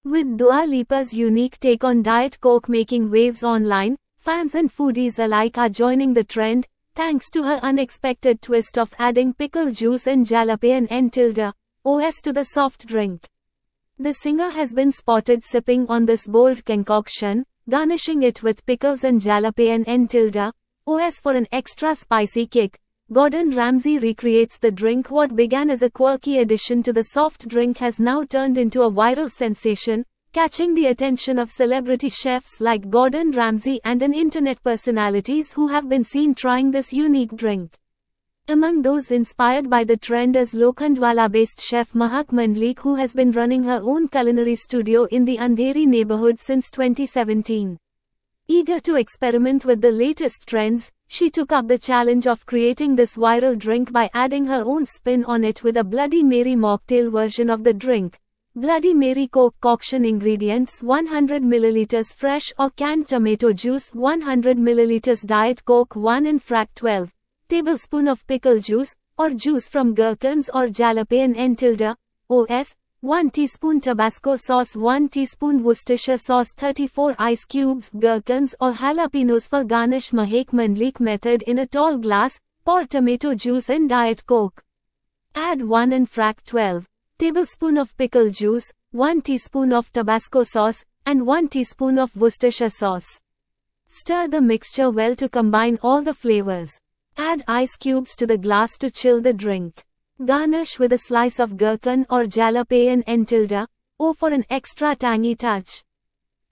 With Dua Lipa's unique take on Diet Coke making waves online, fans and foodies alike are joining the trend, thanks to her unexpected twist of adding pickle juice and jalapeno OS to the soft drink. The singer has been spotted sipping on this bold concoction, garnishing it with pickles and jalapeno OS for an extra spicy kick. Gordon Ramsay recreates the drink. What began as a quirky addition to the soft drink has now turned into a viral sensation, catching the attention of celebrity chefs like Gordon Ramsay and internet personalities who have been seen trying this unique drink. Among those inspired by the trend is Lokhandwala-based chef Mahak Mandlik, who has been running her own culinary studio in the Andheri neighborhood since 2017. Eager to experiment with the latest trends, she took up the challenge of creating this viral drink by adding her own spin on it with a Bloody Mary mocktail version of the drink. Bloody Mary Coke concoction ingredients: 100 ml fresh or canned tomato juice, 100 ml Diet Coke 1 and frac 12 tablespoon of pickle juice, or juice from gherkins or jalapeno OS, 1 teaspoon Tabasco sauce, 1 teaspoon Worcestershire sauce, 34 ice cubes, gherkins or jalapenos for garnish. Mahak Mandlik method: in a tall glass, pour tomato juice and Diet Coke. Add 1 and frac 12 tablespoon of pickle juice, 1 teaspoon of Tabasco sauce, and 1 teaspoon of Worcestershire sauce. Stir the mixture well to combine all the flavors. Add ice cubes to the glass to chill the drink. Garnish with a slice of gherkin or jalapeno for an extra tangy touch.